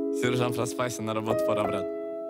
Сержант, проспайся, на работу пора, брат.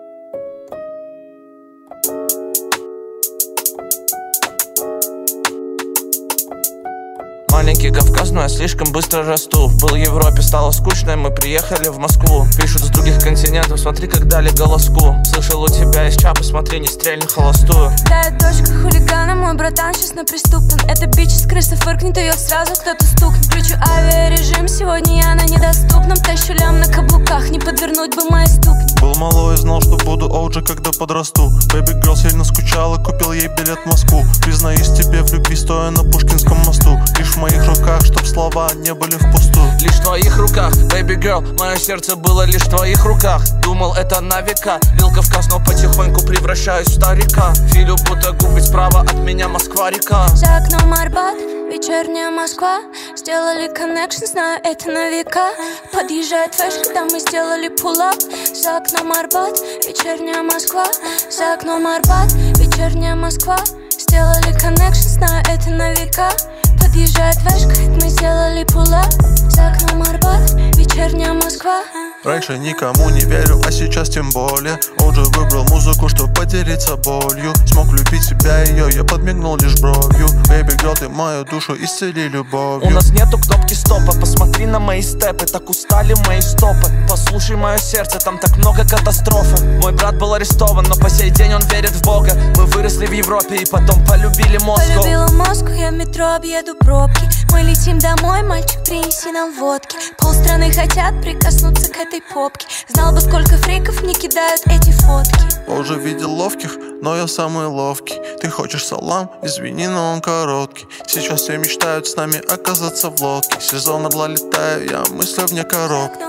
Маленький Кавказ, но я слишком быстро расту. Был в Европе, стало скучно, и мы приехали в Москву. Пишут с других континентов, смотри, как дали голоску. Слышал, у тебя есть чапы, смотри, не стрельни холостую. Да, я дочка хулигана, мой братан сейчас на преступном. Это бич с крысы фыркнет, ее сразу кто-то стукнет. Включу авиарежим, сегодня я на недоступном. Тащу лям на каблуках, не подвернуть бы мои ступни. Был малой и знал, что буду OG, когда подрасту. Baby girl сильно скучала, купил ей билет в Москву. Признаюсь тебе в любви, стоя на Пушкинском мосту. Лишь в моих руках, чтоб слова не были впустую. Лишь в твоих руках, baby girl, мое сердце было лишь в твоих руках. Думал, это на века, бил Кавказ, но потихоньку превращаюсь в старика. Филю будто губит справа от меня Москва-река. За окном Арбат, вечерняя Москва. Сделали коннекшн, знаю, это на века. Подъезжает фэш, когда мы сделали пулап. За окном Арбат, вечерняя Москва. За окном Арбат, вечерняя Москва. Сделали коннекшн, знаю, это на века. Подъезжает фэш, когда мы сделали пулап. За окном Арбат, вечерняя Москва. Раньше никому не верил, а сейчас тем более. Он же выбрал музыку, чтоб поделиться болью. Смог любить себя и ее, я подмигнул лишь бровью. Baby girl, ты мою душу исцели любовью. У нас нету кнопки стопа, посмотри на мои степы. Так устали мои стопы. Послушай мое сердце, там так много катастрофы. Мой брат был арестован, но по сей день он верит в Бога. Мы выросли в Европе и потом полюбили Москву. Полюбила Москву, я в метро объеду пробки. Мы летим домой, мальчик, принеси нам водки. Полстраны хотят прикоснуться к этой попке. Знал бы, сколько фриков мне кидают эти фотки. Уже видел ловких, но я самый ловкий. Ты хочешь салам? Извини, но он короткий. Сейчас все мечтают с нами оказаться в лодке. Сезон орла летаю, я мыслю вне коробки.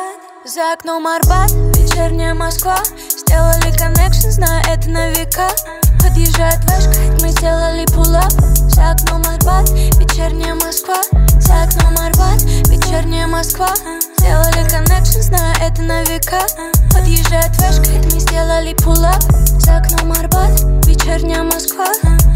За окном Арбат, вечерняя Москва. Сделали коннекшн, знаю, это на века. Подъезжает вышка, это мы сделали пулап. За окном Арбат, вечерняя Москва. За окном Арбат, вечерняя Москва. Сделали коннекшн, знаю, это на века. Подъезжает вышка, это мы сделали пулап. За окном Арбат, вечерняя Москва.